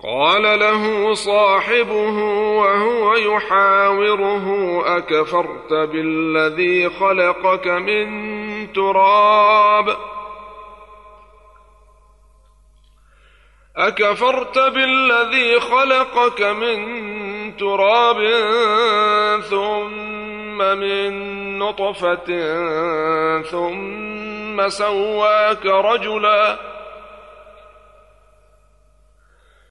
قال له صاحبه وهو يحاوره: أكفرت بالذي خلقك من تراب ثم من نطفة ثم سواك رجلا